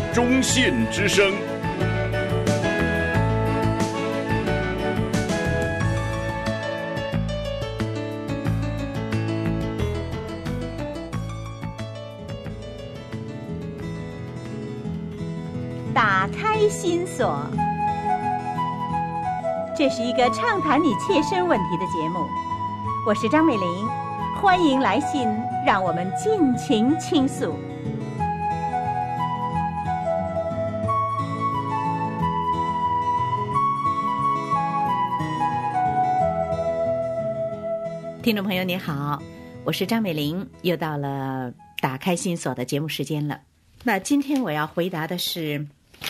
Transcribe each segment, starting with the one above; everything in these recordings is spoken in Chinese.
中信之声。 打开心锁，这是一个畅谈你切身问题的节目。我是张美玲，欢迎来信，让我们尽情倾诉。听众朋友你好，我是张美玲，又到了打开心锁的节目时间了。那今天我要回答的是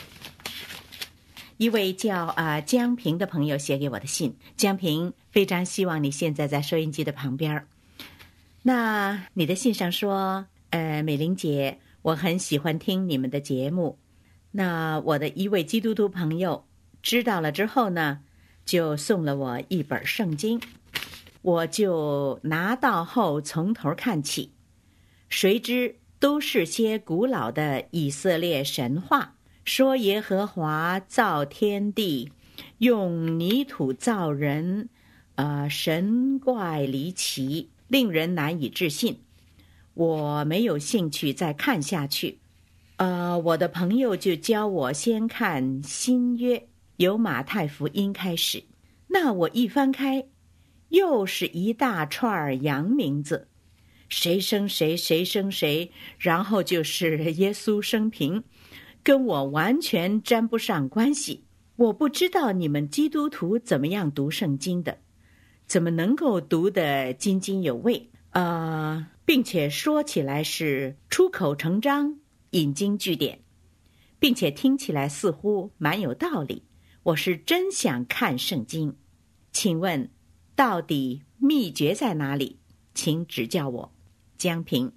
一位叫江平的朋友写给我的信。江平，非常希望你现在在收音机的旁边。那你的信上说，美玲姐，我很喜欢听你们的节目。那我的一位基督徒朋友知道了之后呢，就送了我一本圣经，我就拿到后从头看起，谁知都是些古老的以色列神话，说耶和华造天地，用泥土造人，神怪离奇，令人难以置信。我没有兴趣再看下去。我的朋友就教我先看新约，由马太福音开始。那我一翻开，又是一大串洋名字，谁生谁，谁生谁，然后就是耶稣生平，跟我完全沾不上关系。我不知道你们基督徒怎么样读圣经的，怎么能够读得津津有味，并且说起来是出口成章，引经据典，并且听起来似乎蛮有道理。我是真想看圣经，请问到底秘诀在哪里？请指教我。江平。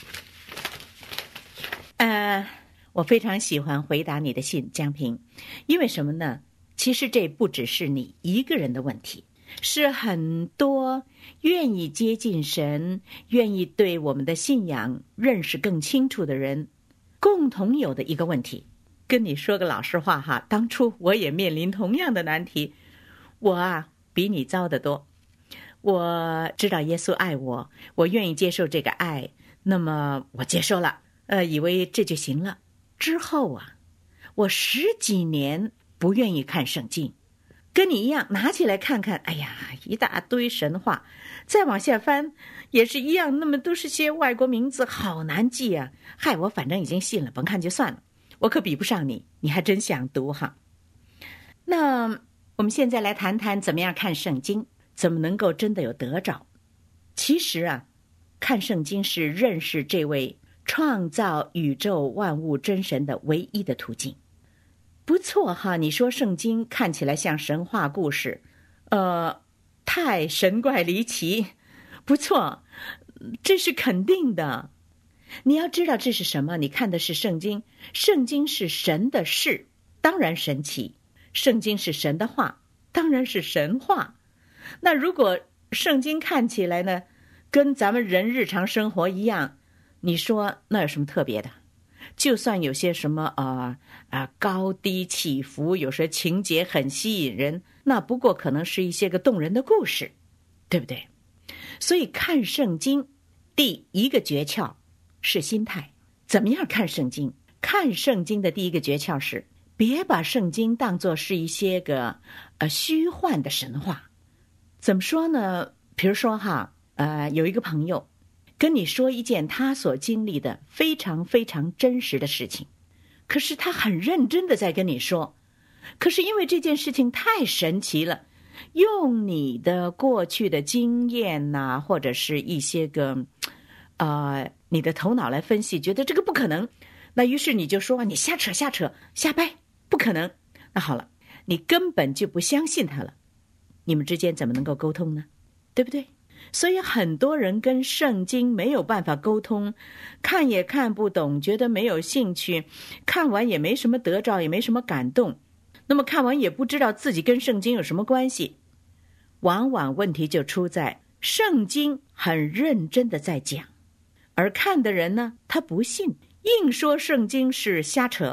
我非常喜欢回答你的信，江平，因为什么呢？其实这不只是你一个人的问题，是很多愿意接近神，愿意对我们的信仰认识更清楚的人共同有的一个问题。跟你说个老实话哈，当初我也面临同样的难题。我比你糟得多。我知道耶稣爱我，我愿意接受这个爱，那么我接受了，以为这就行了。之后我10几年不愿意看圣经，跟你一样拿起来看看，哎呀，一大堆神话，再往下翻也是一样，那么都是些外国名字，好难记啊。嗨，我反正已经信了，甭看就算了，我可比不上你，你还真想读哈。那我们现在来谈谈怎么样看圣经，怎么能够真的有得着。其实看圣经是认识这位创造宇宙万物真神的唯一的途径。不错哈，你说圣经看起来像神话故事，太神怪离奇，不错，这是肯定的。你要知道这是什么，你看的是圣经，圣经是神的事，当然神奇；圣经是神的话，当然是神话。那如果圣经看起来呢，跟咱们人日常生活一样，你说那有什么特别的？就算有些什么高低起伏，有些情节很吸引人，那不过可能是一些个动人的故事，对不对？所以看圣经第一个诀窍是心态。怎么样看圣经？看圣经的第一个诀窍是别把圣经当作是一些个虚幻的神话。怎么说呢？比如说有一个朋友跟你说一件他所经历的非常非常真实的事情，可是他很认真的在跟你说，可是因为这件事情太神奇了，用你的过去的经验或者是一些个你的头脑来分析，觉得这个不可能，那于是你就说你瞎扯瞎掰，不可能。那好了，你根本就不相信他了，你们之间怎么能够沟通呢？对不对？所以很多人跟圣经没有办法沟通，看也看不懂，觉得没有兴趣，看完也没什么得着，也没什么感动，那么看完也不知道自己跟圣经有什么关系。往往问题就出在圣经很认真的在讲，而看的人呢，他不信，硬说圣经是瞎扯，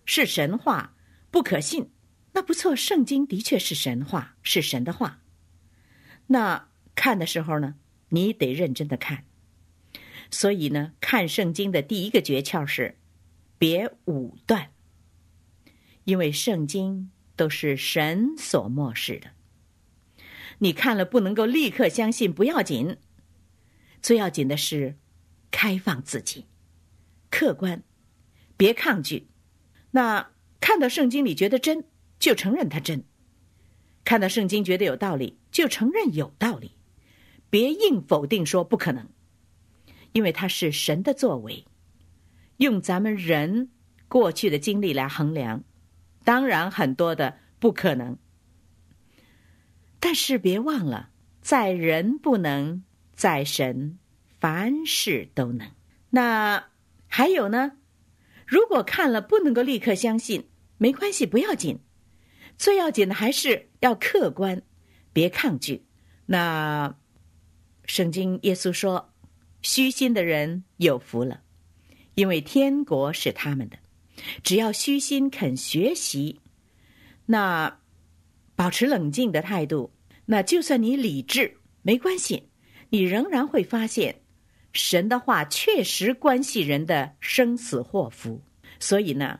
是神话，不可信。那不错，圣经的确是神话，是神的话。那看的时候呢，你得认真的看。所以呢，看圣经的第一个诀窍是别武断，因为圣经都是神所默示的。你看了不能够立刻相信不要紧，最要紧的是开放自己，客观，别抗拒。那看到圣经里觉得真，就承认它真；看到圣经觉得有道理，就承认有道理，别硬否定说不可能，因为它是神的作为。用咱们人过去的经历来衡量，当然很多的不可能，但是别忘了，在人不能，在神凡事都能。那还有呢，如果看了不能够立刻相信，没关系，不要紧，最要紧的还是要客观，别抗拒。那圣经耶稣说，虚心的人有福了，因为天国是他们的。只要虚心肯学习，那保持冷静的态度，那就算你理智没关系，你仍然会发现神的话确实关系人的生死祸福。所以呢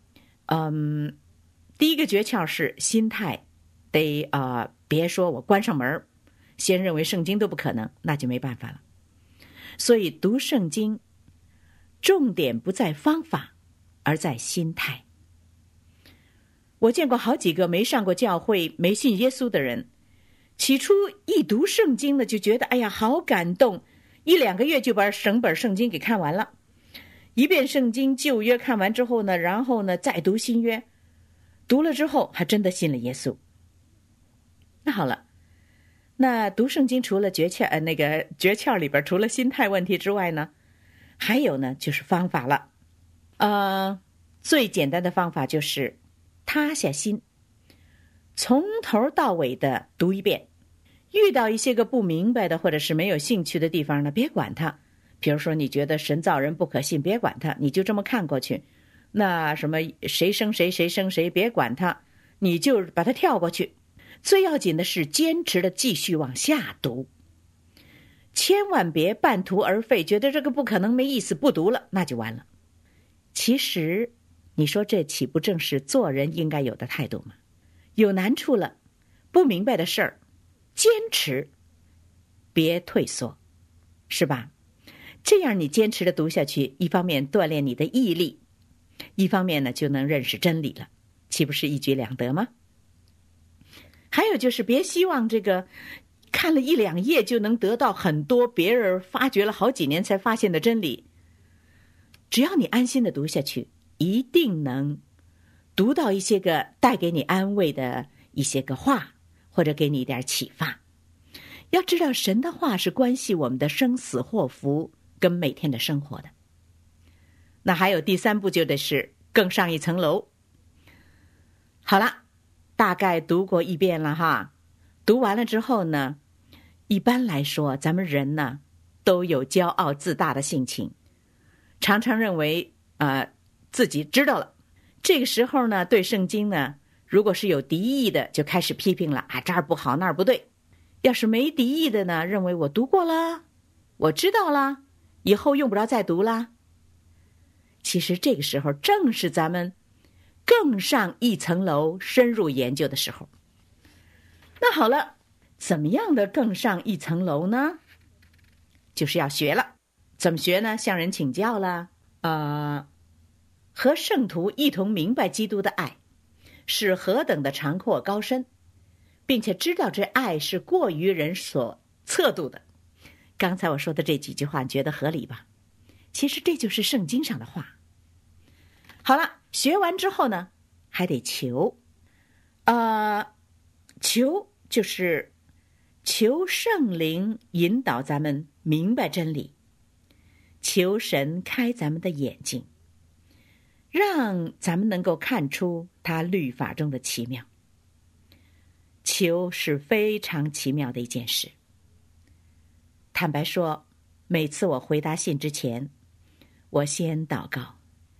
第一个诀窍是心态得别说我关上门先认为圣经都不可能，那就没办法了。所以读圣经重点不在方法，而在心态。我见过好几个没上过教会没信耶稣的人，起初一读圣经呢就觉得哎呀好感动，1-2个月就把整本圣经给看完了。一遍圣经旧约看完之后呢，然后呢再读新约，读了之后还真的信了耶稣。那好了，那读圣经除了诀窍那个诀窍里边除了心态问题之外呢，还有呢就是方法了。最简单的方法就是塌下心，从头到尾的读一遍。遇到一些个不明白的或者是没有兴趣的地方呢，别管它。比如说你觉得神造人不可信，别管它，你就这么看过去。那什么谁生谁谁生谁，别管它，你就把它跳过去。最要紧的是坚持的继续往下读，千万别半途而废，觉得这个不可能没意思不读了，那就完了。其实你说这岂不正是做人应该有的态度吗？有难处了，不明白的事儿，坚持，别退缩，是吧？这样你坚持的读下去，一方面锻炼你的毅力，一方面呢就能认识真理了，岂不是一举两得吗？还有就是别希望这个看了1-2页就能得到很多别人发掘了好几年才发现的真理。只要你安心的读下去，一定能读到一些个带给你安慰的一些个话，或者给你一点启发。要知道神的话是关系我们的生死祸福跟每天的生活的。那还有第3步就得是更上一层楼。好了，大概读过一遍了哈。读完了之后呢，一般来说咱们人呢都有骄傲自大的性情，常常认为自己知道了。这个时候呢，对圣经呢如果是有敌意的，就开始批评了这儿不好那儿不对。要是没敌意的呢，认为我读过了，我知道了，以后用不着再读啦。其实这个时候正是咱们更上一层楼深入研究的时候。那好了，怎么样的更上一层楼呢？就是要学了。怎么学呢？向人请教了，和圣徒一同明白基督的爱是何等的长阔高深，并且知道这爱是过于人所测度的。刚才我说的这几句话，你觉得合理吧？其实这就是圣经上的话。好了，学完之后呢，还得求。求就是求圣灵引导咱们明白真理，求神开咱们的眼睛，让咱们能够看出他律法中的奇妙。求是非常奇妙的一件事。坦白说，每次我回答信之前，我先祷告，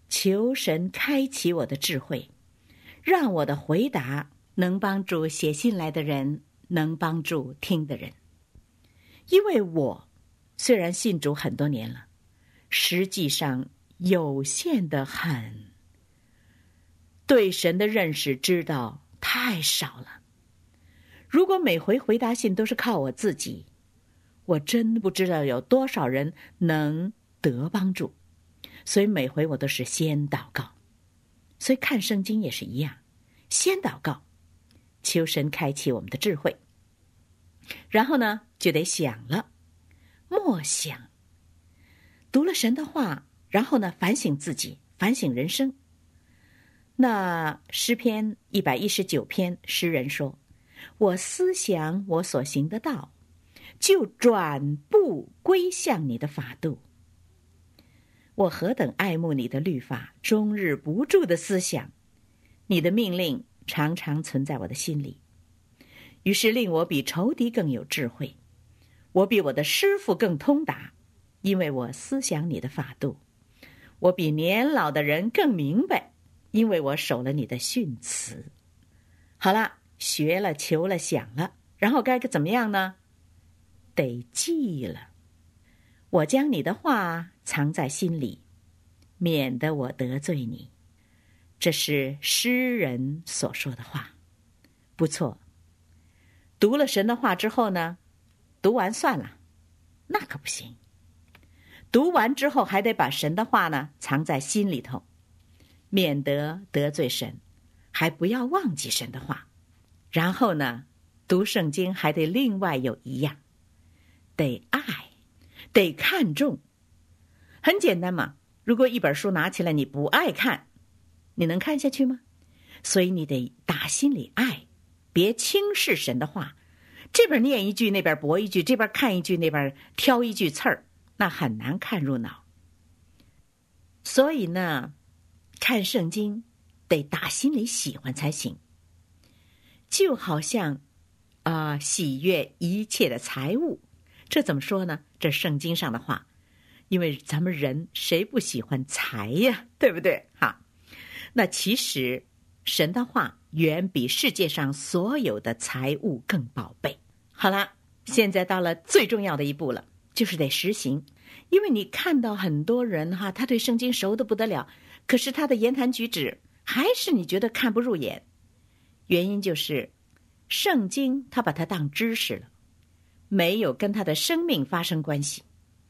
求神开启我的智慧，让我的回答能帮助写信来的人，能帮助听的人。因为我虽然信主很多年了，实际上有限的很，对神的认识知道太少了。如果每回回答信都是靠我自己，我真不知道有多少人能得帮助。所以每回我都是先祷告，所以看圣经也是一样，先祷告，求神开启我们的智慧，然后呢就得想了，默想，读了神的话，然后呢反省自己，反省人生。那诗篇119篇，诗人说，我思想我所行的道，就转步归向你的法度。我何等爱慕你的律法，终日不住的思想，你的命令常常存在我的心里。于是令我比仇敌更有智慧，我比我的师傅更通达，因为我思想你的法度。我比年老的人更明白，因为我守了你的训词。好了，学了，求了，想了，然后该怎么样呢？得记了。我将你的话藏在心里，免得我得罪你。这是诗人所说的话，不错。读了神的话之后呢，读完算了，那可不行。读完之后还得把神的话呢藏在心里头，免得得罪神，还不要忘记神的话。然后呢，读圣经还得另外有一样，得爱，得看重。很简单嘛，如果一本书拿起来你不爱看，你能看下去吗？所以你得打心里爱，别轻视神的话。这边念一句，那边驳一句，这边看一句，那边挑一句刺儿，那很难看入脑。所以呢，看圣经得打心里喜欢才行。就好像喜悦一切的财物，这怎么说呢？这圣经上的话，因为咱们人谁不喜欢财呀，对不对？哈，那其实神的话远比世界上所有的财物更宝贝。好了，现在到了最重要的一步了，就是得实行。因为你看到很多人他对圣经熟得不得了，可是他的言谈举止还是你觉得看不入眼。原因就是圣经他把它当知识了，没有跟他的生命发生关系。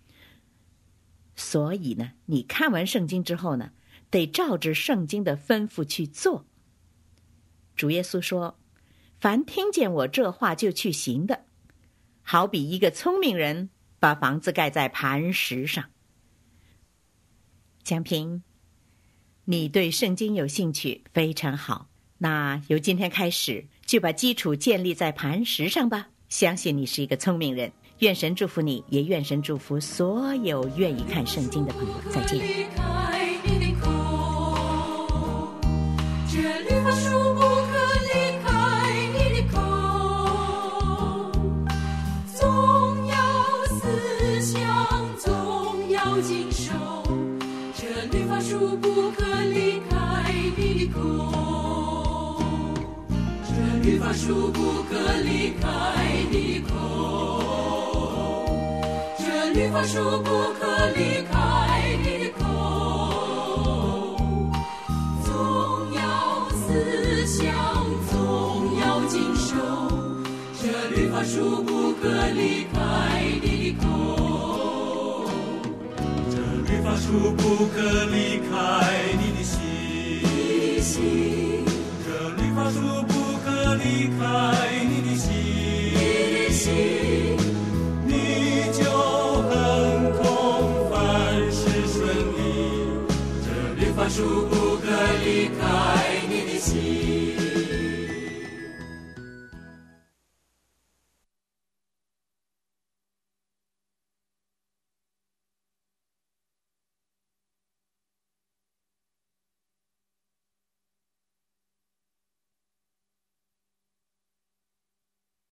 所以呢，你看完圣经之后呢，得照着圣经的吩咐去做。主耶稣说，凡听见我这话就去行的，好比一个聪明人把房子盖在磐石上。江平，你对圣经有兴趣，非常好。那由今天开始，就把基础建立在磐石上吧。相信你是一个聪明人。愿神祝福你，也愿神祝福所有愿意看圣经的朋友。再见。这律法书不可离开你的口，总要思想，总要谨守。这律法书不可离开你的口，这律法书不可离开你的口，这律法书不可离开你的口，总要思想，总要谨守。这律法书不可离开你的口，这律法书不可离开你的心，这律法书不可离开你的心。